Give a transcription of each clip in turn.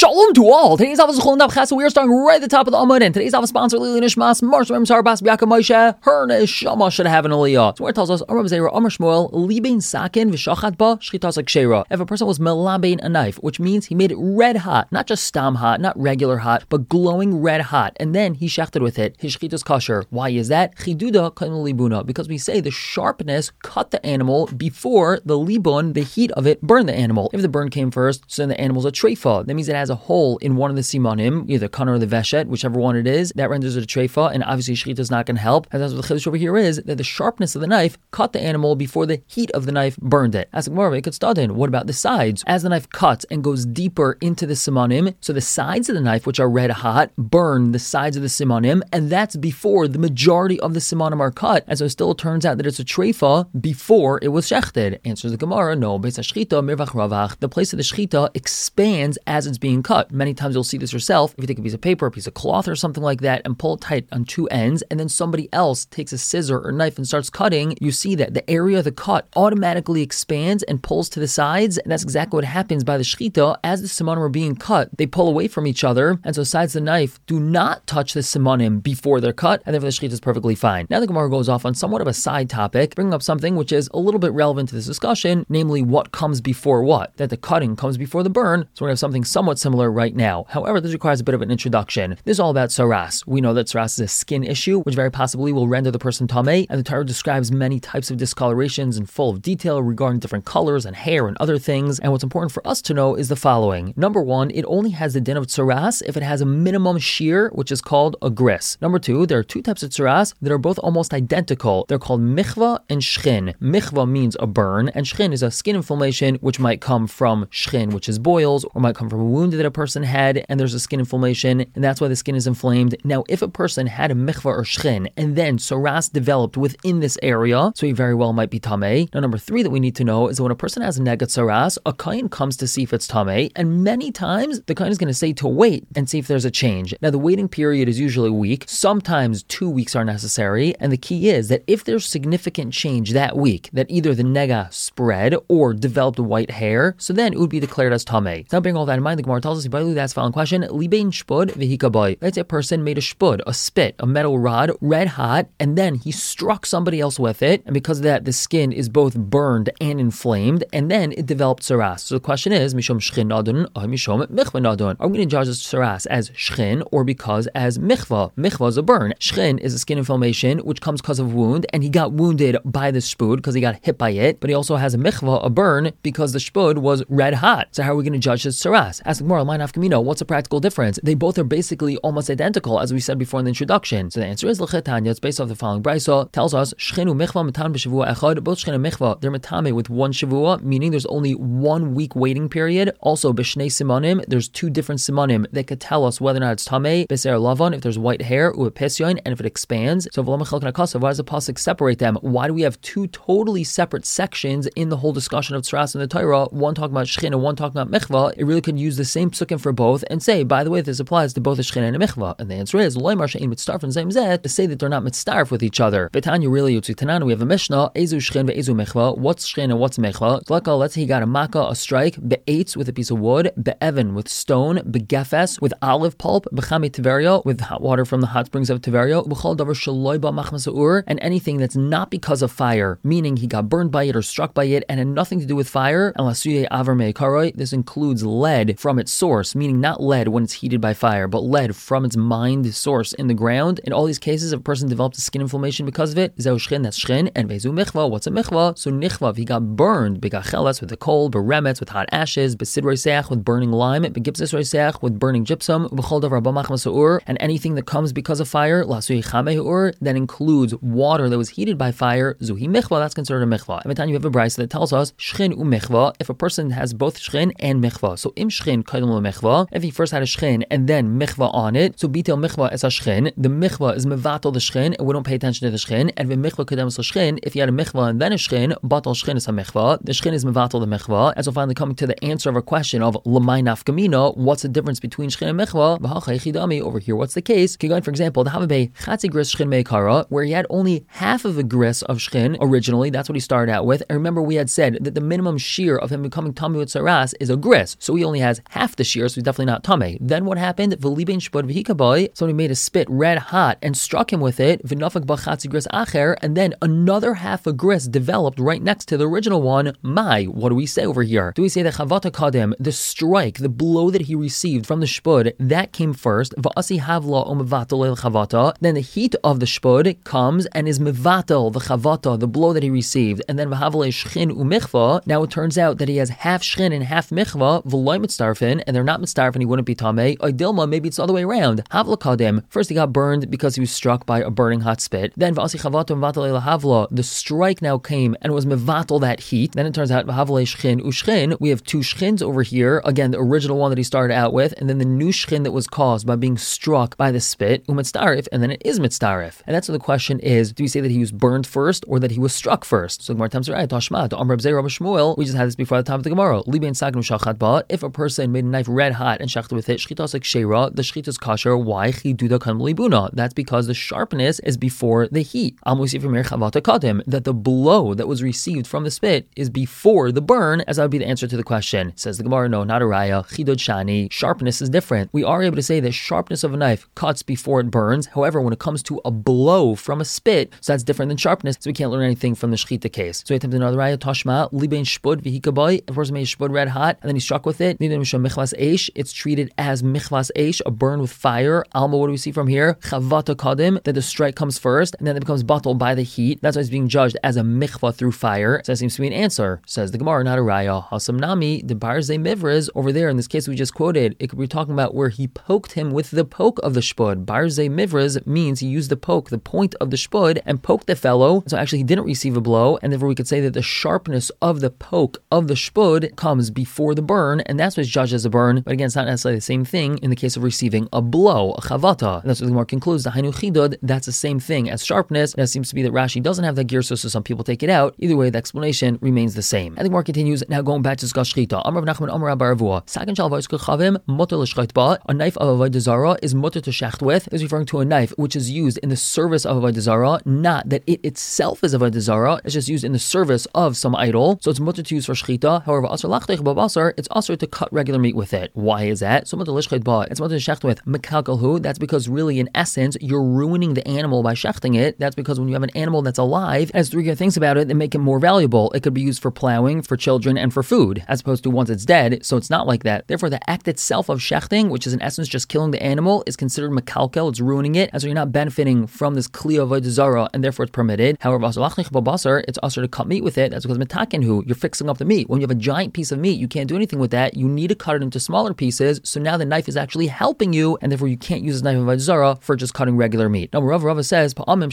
Shalom to all. Today's Avos Chol Daf Ches. We are starting right at the top of the Amud, and today's Avos sponsor Lili Nishmas Marshal Sarbas Biaka Moshe. Her neshama should have an aliyah. So where it tells us Aram Zera Amar Shmuel Libein Sakin V'Shachat Ba Shchitas Kshera. If a person was melabein a knife, which means he made it red hot, not just stam hot, not regular hot, but glowing red hot, and then he shechted with it, his shchitas kosher. Why is that? Chiduda kainu libuna, because we say the sharpness cut the animal before the libun, the heat of it, burned the animal. If the burn came first, so then the animal's a treifa. That means it has a hole in one of the simanim, either kana or the veshet, whichever one it is. That renders it a treifa, and obviously shechita is not going to help. And that's what the chiddush over here is, that the sharpness of the knife cut the animal before the heat of the knife burned it. As Gemara, it could start in. What about the sides? As the knife cuts and goes deeper into the simanim, so the sides of the knife, which are red hot, burn the sides of the simanim, and that's before the majority of the simanim are cut. And so it still turns out that it's a treifa before it was shechted. Answers the Gemara, no. Beis hashchita mirvach ravach. The place of the shechita expands as it's being cut. Many times you'll see this yourself. If you take a piece of paper, a piece of cloth or something like that and pull it tight on two ends, and then somebody else takes a scissor or knife and starts cutting, you see that the area of the cut automatically expands and pulls to the sides. And that's exactly what happens by the shechita. As the simanim are being cut, they pull away from each other, and so sides of the knife do not touch the simanim before they're cut, and therefore the shechita is perfectly fine. Now the Gemara goes off on somewhat of a side topic, bringing up something which is a little bit relevant to this discussion, namely what comes before what. That the cutting comes before the burn, so we're going to have something somewhat similar right now. However, this requires a bit of an introduction. This is all about saras. We know that saras is a skin issue, which very possibly will render the person tamei, and the Torah describes many types of discolorations in full of detail regarding different colors and hair and other things. And what's important for us to know is the following. Number one, it only has the din of saras if it has a minimum shear, which is called a gris. Number two, there are two types of saras that are both almost identical. They're called michva and shchin. Michva means a burn, and shchin is a skin inflammation, which might come from shchin, which is boils, or might come from a wound that a person had, and there's a skin inflammation, and that's why the skin is inflamed. Now, if a person had a michva or shchin, and then saras developed within this area, so he very well might be tamei. Now, number three that we need to know is that when a person has a negat saras, a kohen comes to see if it's tamei, and many times the kohen is going to say to wait and see if there's a change. Now, the waiting period is usually a week. Sometimes 2 weeks are necessary, and the key is that if there's significant change that week, that either the nega spread or developed white hair, so then it would be declared as tamei. Now, bearing all that in mind, the Gemara tells us, that's the following question: Libein shpud v'hikabai. Let's say a person made a shpud, a spit, a metal rod, red hot, and then he struck somebody else with it, and because of that, the skin is both burned and inflamed, and then it developed saras. So the question is, mishom shchin nadun or mishom michva nadun? Are we going to judge this saras as shchin or because as michva? Michva is a burn. Shchin is a skin inflammation which comes because of wound, and he got wounded by the shpud because he got hit by it, but he also has a michva, a burn, because the shpud was red hot. So how are we going to judge this saras? Ask the Gemara, line of Kamino, what's the practical difference? They both are basically almost identical, as we said before in the introduction. So the answer is l'chetanya. It's based off the following brisa. Tells us shchinu michva matan b'shavua echad. Both shchinu and michva, they're matame with one shavua, meaning there's only 1 week waiting period. Also b'shnei simanim, there's 2 different simanim that could tell us whether or not it's tamei. B'ser lavan, if there's white hair, u'epesyon, and if it expands. So why does the pasuk separate them? Why do we have 2 totally separate sections in the whole discussion of tzaras in the Torah? One talking about shchin and one talking about michva. It really could use the same psukim for both and say, by the way, this applies to both a shchin and a michva. And the answer is loymar she'in mitzdarf and zaym zeh, to say that they're not mitzdarf with each other. Betanya really yutzik tanan, we have a mishnah, ezu shchin ve'ezu michva. What's shchin and what's michva? Let's say he got a makkah, a strike, be'etz with a piece of wood, be'evan with stone, be'gefes with olive pulp, be'chami tiveria with hot water from the hot springs of Tiveria, b'chol davar shaloi ba machmas ur, and anything that's not because of fire, meaning he got burned by it or struck by it and had nothing to do with fire. This includes lead from its source, meaning not lead when it's heated by fire, but lead from its mined source in the ground. In all these cases, if a person developed a skin inflammation because of it, zeu shchin, that's shchin, and vezu michva, what's a michva? So nichva, he got burned, begacheles with the coal, beremetz with hot ashes, besidroi seach with burning lime, begipsis roi seach with burning gypsum, b'chol davar ba machmas ur, and anything that comes because of fire, lasui chameh ur, that includes water that was heated by fire, zuhi michva, that's considered a michva. Every time you have a brisa that tells us shchin u michva, if a person has both shchin and michva. So im shchin kaidum michva, if he first had a shchin and then michva on it, so bitel michva es a shchin, the michva is mevatel the shchin, and we don't pay attention to the shchin, and the michva kadem is a shchin, if he had a michva and then a shchin, batal shchin is a michva, the shchin is mevatel the michva. And so finally coming to the answer of our question of lamai nafkamina, what's the difference between shchin and michva? Over here, what's the case? Kigain, for example, the Havabe Chatzi Gris Shchin Meikara, where he had only half of a gris of shchin originally, that's what he started out with. And remember, we had said that the minimum shear of him becoming tummy with saras is a gris, so he only has half half the shear, so he's definitely not tamei. Then what happened? V'libein shpud v'hikaboy. Somebody made a spit red hot and struck him with it. V'nafak b'chatzi gris acher, and then another half a gris developed right next to the original one. Mai, what do we say over here? Do we say that chavata kadim, the strike, the blow that he received from the shpud, that came first? V'asi havla u'mevatel el chavata. Then the heat of the shpud comes and is mevatel the chavata, the blow that he received, and then v'havle shchin u'michva. Now it turns out that he has half shchin and half michva, v'loy mitzdarfin, and they're not mitzdarfin, he wouldn't be tamei. Dilma, maybe it's the other way around. Havla kadim, first he got burned because he was struck by a burning hot spit. Then v'asi chavata mevatel el havla, the strike now came and was mevatel that heat. Then it turns out v'havle shchin u'shchin, we have two shchins over here, again the original one that he started out with, and then the new shchin that was caused by being struck by the spit, u'mitzdarif, and then it is mitzdarif. And that's what the question is, do we say that he was burned first or that he was struck first? So Gemara tells right, Tashma, to Amr B'zei Rabbi Shmuel, we just had this before the time of the Gemara. Libein sakin u'shachat ba, if a person made a knife red hot and shachted with it, shchitas like sheira, the shchit is kosher. Why? Chiduda kan libuna. That's because the sharpness is before the heat. We see from here chavata kadim, that the blow that was received from the spit is before the burn, as that would be the answer to the question. Says the Gemara, no, not a raya. Chidud shani, sharpness is different. We are able to say that sharpness of a knife cuts before it burns. However, when it comes to a blow from a spit, so that's different than sharpness, so we can't learn anything from the shchita case. So we attempt another raya, tashma, libein shpud v'hikabai, a person made shpud red hot, and then he struck with it, it's treated as michvas eish, a burn with fire. Alma, what do we see from here? Chavata kadim, that the strike comes first, and then it becomes bottled by the heat. That's why it's being judged as a michva through fire. So that seems to be an answer. Says the Gemara, not a raya. Hasam nami, the barze mivraz, over there in this case we just quoted, it could be talking about where he poked him with the poke of the shpud. Barze mivraz means he used the poke, the point of the shpud, and poked the fellow. So actually he didn't receive a blow, and therefore we could say that the sharpness of the poke of the shpud comes before the burn, and that's what's judged as a burn. But again, it's not necessarily the same thing in the case of receiving a blow, a chavata. And that's what the Gemara concludes, the hainu chidud, that's the same thing as sharpness. And it seems to be that Rashi doesn't have that girsa, so some people take it out. Either way, the explanation remains the same. And the Gemara continues, now going back to Zgas Shchita. Amar Rav Nachman, Amar Rabba Ravua. Sakin shal vayis kachavim, mutter l'shchait ba. A knife of avodah zarah is mutter to shecht with. This is referring to a knife which is used in the service of avodah zarah, not that it itself is avodah zarah. It's just used in the service of some idol. So it's mutter to use for shchita. However, asar lachtech b'basar, it's asar to cut regular meat with it. Why is that? So mutter l'shchait ba. It's mutter to shecht with. Mekalkalhu. That's because really, in essence, you're ruining the animal by shechting it. That's because when you have an animal that's alive, it has three good things about it that make it more valuable. It could be used for plowing, for children, and for food, as opposed to once it's dead. So it's not like that. Therefore, the act itself of shechting, which is in essence just killing the animal, is considered mekalkel. It's ruining it, and so you're not benefiting from this kli of avodah zarah, and therefore it's permitted. However, it's also to cut meat with it. That's because metakenhu, you're fixing up the meat. When you have a giant piece of meat, you can't do anything with that. You need to cut it into smaller pieces. So now the knife is actually helping you, and therefore you can't use this knife of avodah zarah for just cutting regular meat. Now, Rava says,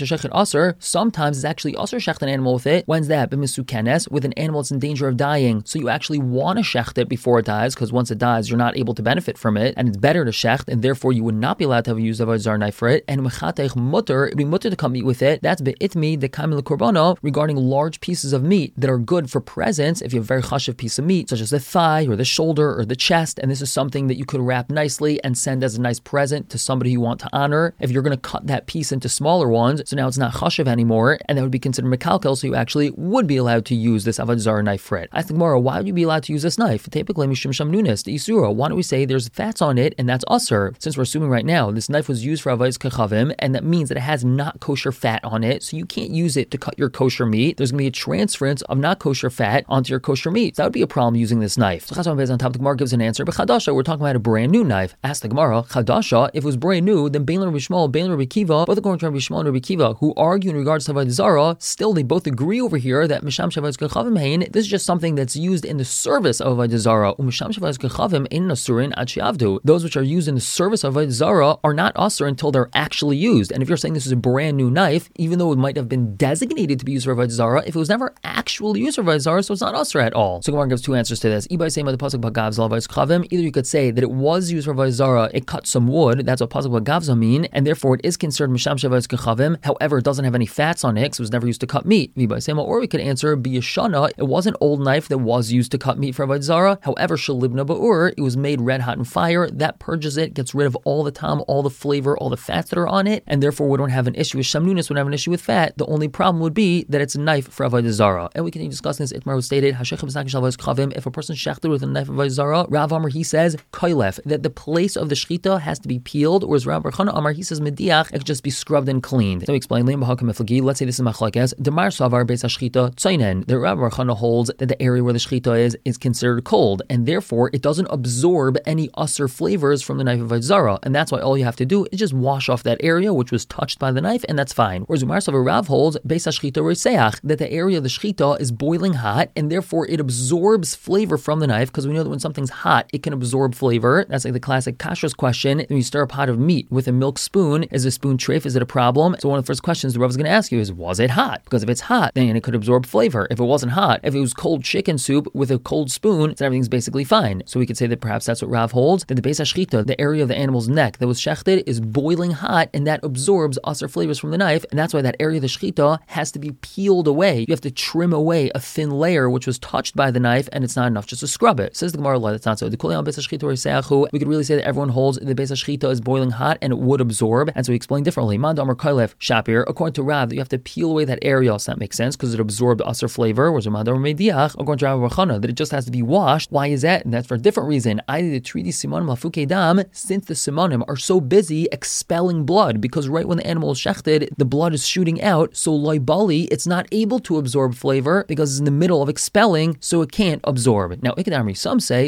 sometimes it's actually asr shecht an animal with it. When's that? With an animal that's in danger of dying. So you actually want to shecht it before it dies, because once it dies, you're not able to benefit from it, and it's better to shecht, and therefore you would not be allowed to have a use of a zar knife for it. And mechatech mutter, it'd be mutter to cut meat with it. That's be'itmi the kamil korbono, regarding large pieces of meat that are good for presents. If you have a very chashiv piece of meat, such as the thigh or the shoulder or the chest, and this is something that you could wrap nicely and send as a nice present to somebody you want to honor. If you're going to cut that piece into smaller ones, so now it's not chashiv anymore, and that would be considered mekalkel, so you actually would be allowed to use this avodah zarah knife for it. I asked the Gemara, why would you be allowed to use this knife? Typically, mishum sham nunis, the isura. Why don't we say there's fats on it, and that's usur? Since we're assuming right now this knife was used for avodas kachavim, and that means that it has not kosher fat on it, so you can't use it to cut your kosher meat. There's going to be a transference of not kosher fat onto your kosher meat. So that would be a problem using this knife. So Chazon on top, the Gemara gives an answer. But chadasha, we're talking about a brand new knife. Ask the Gemara, chadasha, if it was brand new, then Bein Rabbi Shmuel, Bein Rabbi Kiva, both according to Rabbi Shmuel and Rabbi Kiva, who argue in regards to avodah zarah, still they both agree over here that misham shavas kachavim hein. This is just something that's used in the service of avodah zarah. Misham shavas kachavim ein nasurin ad she'avdu. Those which are used in the service of avodah zarah are not asur until they're actually used. And if you're saying this is a brand new knife, even though it might have been designated to be used for avodah zarah, if it was never actually used for avodah zarah, so it's not asur at all. So Gemara gives two answers to this. Either you could say that it was used for avodah zarah, it cut some wood. That's what pasuk b'gavza mean, and therefore it is considered misham shavas kachavim. However, it doesn't have any fats on it because it was never used to cut meat. Or we could answer biyashana. It was an old knife that was used to cut meat for avodah zarah. However, shalibna ba'ur, it was made red hot in fire. That purges it, gets rid of all the tam, all the flavor, all the fats that are on it, and therefore we don't have an issue with shamnunis. We don't have an issue with fat. The only problem would be that it's a knife for avodah zarah. And we continue discussing this. Itmar was stated, if a person shechted with a knife of avodah zarah, Rav Rav Amar, he says koilef, that the place of the shechita has to be peeled, whereas Rav Bar Chana Amar, he says mediach, it could just be scrubbed and cleaned. So we explain, let's say this is machlokes, Demar Savar Beis HaShechita Tzainen, the Rav Bar Chana holds that the area where the shechita is considered cold, and therefore it doesn't absorb any usser flavors from the knife of Vayzara, and that's why all you have to do is just wash off that area which was touched by the knife, and that's fine. Whereas Umar Savar Rav holds Beis HaShechita Reiseach, that the area of the shechita is boiling hot, and therefore it absorbs flavor from the knife, because we know that when something's hot, it can absorb flavor. That's like the classic kashrus question. When you stir a pot of meat with a milk spoon, is the spoon treif? Is it a problem? So one of the first questions the Rav is going to ask you is, was it hot? Because if it's hot, then it could absorb flavor. If it wasn't hot, if it was cold chicken soup with a cold spoon, then everything's basically fine. So we could say that perhaps that's what Rav holds, that the Beis HaShechita, the area of the animal's neck that was shechted, is boiling hot, and that absorbs usher flavors from the knife, and that's why that area of the shechita has to be peeled away. You have to trim away a thin layer which was touched by the knife, and it's not enough just to scrub it. Says the Gemara, that's not so. We could really say that everyone holds the Beis HaShechita is boiling hot and it would absorb, and so we explain differently. Mandamar Kailef Shapir, according to Rav, that you have to peel away that area, so that makes sense because it absorbed usher flavor, whereas Mandamar Mediach, according to Rav Chana, that it just has to be washed. Why is that? And that's for a different reason. The treaty Simanim Lafuke Dam, since the Simanim are so busy expelling blood, because right when the animal is shechted, the blood is shooting out, so loibali, it's not able to absorb flavor because it's in the middle of expelling, so it can't absorb. Now, Ikadamri, some say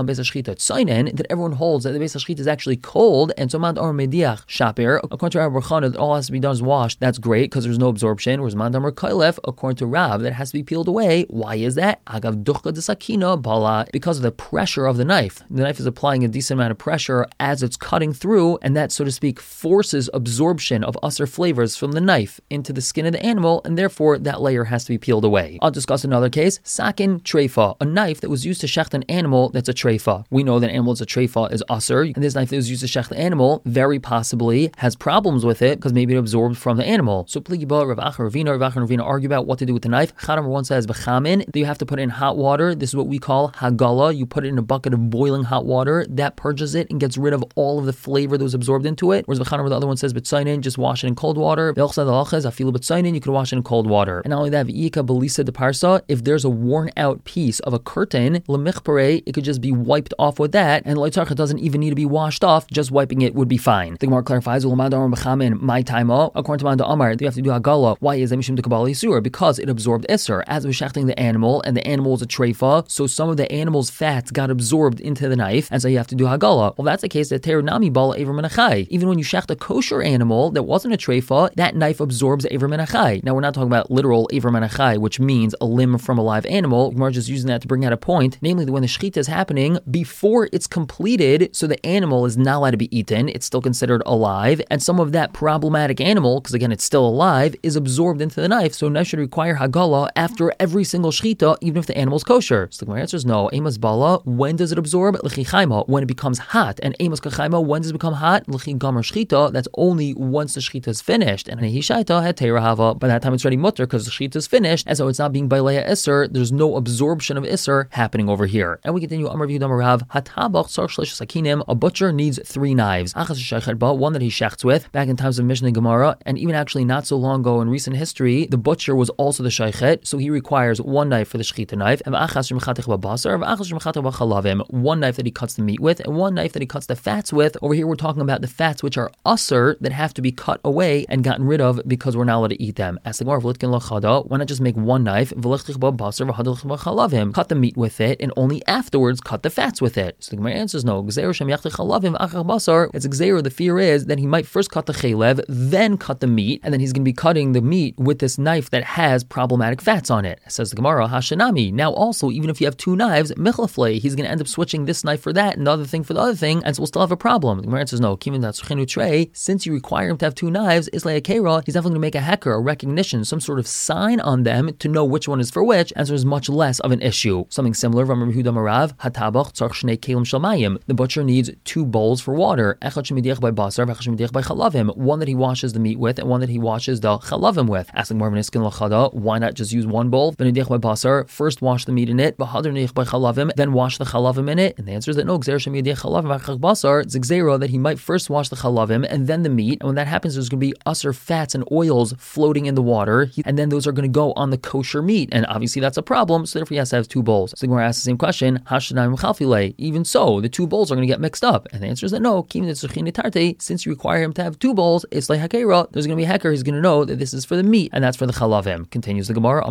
that everyone holds that the Beis HaShechita is actually cold, and so Mandamar Mediach Shapir, according to Rav Chana, that all has to be done is washed. That's great because there's no absorption. Whereas Mandamar Kailef, according to Rav, that has to be peeled away. Why is that? Agav duchka desakina bala, because of the pressure of the knife. The knife is applying a decent amount of pressure as it's cutting through, and that, so to speak, forces absorption of usher flavors from the knife into the skin of the animal, and therefore that layer has to be peeled away. I'll discuss another case, sakin treifa, a knife that was used to shecht an animal that's a treifa. We know that an animal that's a treifa is usher, and this knife that was used to shecht the animal very possibly has problems with it because maybe it absorbed from the animal. So Pligiba, Rav Acha, Ravina argue about what to do with the knife. Chadam one says b'chamin, that you have to put it in hot water. This is what we call hagala. You put it in a bucket of boiling hot water. That purges it and gets rid of all of the flavor that was absorbed into it. Whereas the other one says b'tzainin, just wash it in cold water. You could wash it in cold water. And not only that, v'ika belisa de parsa, if there's a worn out piece of a curtain, lemichpare, it could just be wiped off with that, and it doesn't even need to be washed off, just wiping it would be fine. The Gemara clarifies, my taima, according to Manda Amar, you have to do hagala. Why is that? Mishum dekabal yisur, because it absorbed isur. As it was shechting the animal, and the animal was a treifa, so some of the animal's fats got absorbed into the knife, and so you have to do hagala. Well, that's the case that teranami bala aver menachai. Even when you shecht a kosher animal that wasn't a treifa, that knife absorbs aver menachai. Now, we're not talking about literal aver menachai, which means a limb from a live animal. We're just using that to bring out a point, namely that when the shechita is happening, before it's completed, so the animal is not allowed to be eaten, it's still considered alive, and some of that problematic animal, because again it's still alive, is absorbed into the knife, so a knife should require hagala after every single shechita, even if the animal is kosher. So the answer is no. Amos bala, when does it absorb? L'chichaima, when it becomes hot. And amos kachaima, when does it become hot? L'chi gamer shechita, that's only once the shechita is finished. And hishaita had teirahava, by that time it's already mutter because the shechita is finished, and so it's not being baileya isser, there's no absorption of isser happening over here. And we continue, Amar V'Yudam Rav, hatabach tzarich shlesh sakinim, a butcher needs 3 knives. Achas shechad ba, one that he shechts with, back in times of Mishnah and Gemara, and even actually not so long ago in recent history, the butcher was also the shechet, so he requires 1 knife for the shechita knife, and achas shemechatech ba'basar, and achas shemechatech ba'chalavim, 1 knife that he cuts the meat with, and 1 knife that he cuts the fats with. Over here we're talking about the fats which are usser, that have to be cut away and gotten rid of because we're not allowed to eat them. As the Gemara, why not just make 1 knife, cut the meat with it, and only afterwards cut the fats with it? So the Gemara answers no. It's Gzeira. The fear is that he might first cut the chalev, then cut the meat, and then he's going to be cutting the meat with this knife that has problematic fats on it. Says the Gemara, Hashanami. Now also, even if you have 2 knives, michlafle, he's going to end up switching this knife for that and the other thing for the other thing, and so we'll still have a problem. The Gemara answers no. Since you require him to have 2 knives, he's definitely going to make a heker, a recognition, some sort of sign on them to know which one is for which, and so there's much less of an issue. Something similar from Rabbi Yehuda Marav, hatabach tzarich shnei kelim shel mayim. The butcher needs 2 bowls for water. Echad shemidiach by basar, v'echad shemidiach by chalavim. 1 that he washes the meat with, and 1 that he washes the chalavim with. Asking Marvin Iskin lachada, why not just use 1 bowl? V'nidiach by basar, first wash the meat in it, v'hadar nidiach by chalavim, then wash the chalavim in it. And the answer is that no, gzeira shemidiach chalavim v'echad basar. It's gzeira that he might first wash the chalavim and then the meat, and when that happens, there's going to be usser fats and oils floating in the water, and then those are going to go on the kosher meat, and obviously that's a problem, so therefore he has to have 2 bowls. So Gemara asks the same question, even so, the two bowls are going to get mixed up. And the answer is that no, since you require him to have two bowls, it's like hakera, there's going to be a hacker, he's going to know that this is for the meat, and that's for the chalavim. Continues the Gemara,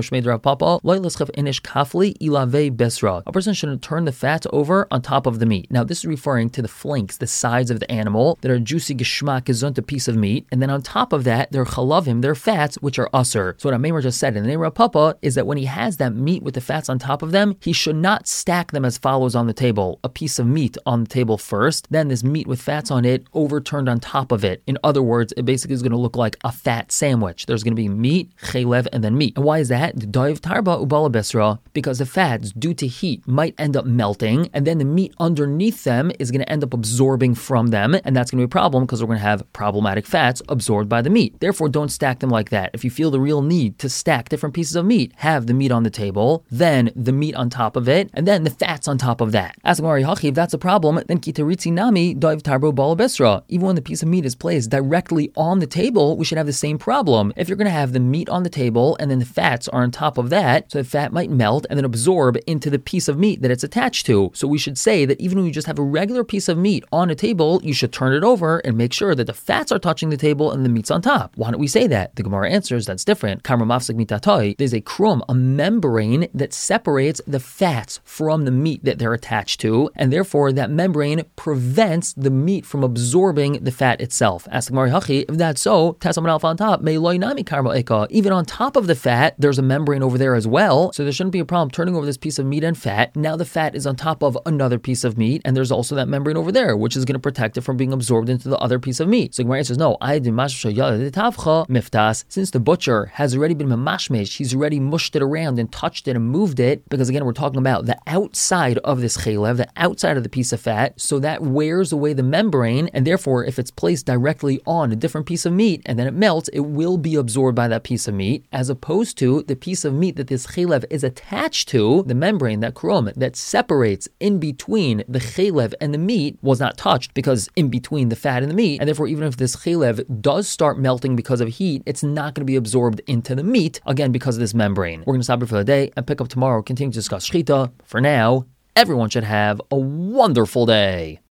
a person shouldn't turn the fat over on top of the meat. Now, this is referring to the flanks, the sides of the animal, that are juicy geschmack gezunt, a piece of meat, and then on top of that, they're chalavim, they're fats, which are usr. So what Amemar just said in the name of Papa is that when he has that meat with the fats on top of them, he should not stack them as follows on the table. A piece of meat on the table first, then this meat with fats on it overturned on top of it. In other words, it basically is going to look like a fat sandwich. There's going to be meat, chaylev, and then meat. And why is that? Because the fats, due to heat, might end up melting, and then the meat underneath them is going to end up absorbing from them, and that's going to be a problem because we're going to have problematic fats absorbed by the meat. Therefore, don't stack them like that. If you feel the real need to stack different pieces of meat, have the meat on the table, then the meat on top of it, and then the fats on top of that. Ask Mari Hachi, if that's a problem, then kitaritzi nami daiv tarbo balabesra. Even when the piece of meat is placed directly on the table, we should have the same problem. If you're going to have the meat on the table and then the fats are on top of that, so the fat might melt and then absorb into the piece of meat that it's attached to. So we should say that even when you just have a regular piece of meat on a table, you should turn it over and make sure that the fats are touching the table and the meat's on top. Why don't we say that? The Gemara answers that's different. There's a krum, a membrane that separates the fats from the meat that they're attached to, and therefore that membrane prevents the meat from absorbing the fat itself. Ask the Gemara, Hachi, if that's so, Tasaman Alpha on top, even on top of the fat, there's a membrane over there as well, so there shouldn't be a problem turning over this piece of meat and fat. Now the fat is on top of another piece of meat, and there's also that membrane over there, which is going to protect it from being absorbed into the other piece of meat. So Gemara says, no, since the butcher has already been mamashmesh, he's already mushed it around and touched it and moved it, because again, we're talking about the outside of this chaylev, the outside of the piece of fat, so that wears away the membrane, and therefore, if it's placed directly on a different piece of meat and then it melts, it will be absorbed by that piece of meat, as opposed to the piece of meat that this chaylev is attached to, the membrane, that krum, that separates in between the chaylev and the meat was not touched, because in between the fat and the meat, and therefore, even if this chaylev does start melting because of heat, it's not going to be absorbed into the meat, again, because of this membrane. We're going to stop here for the day and pick up tomorrow, continue to discuss shchita. For now, everyone should have a wonderful day.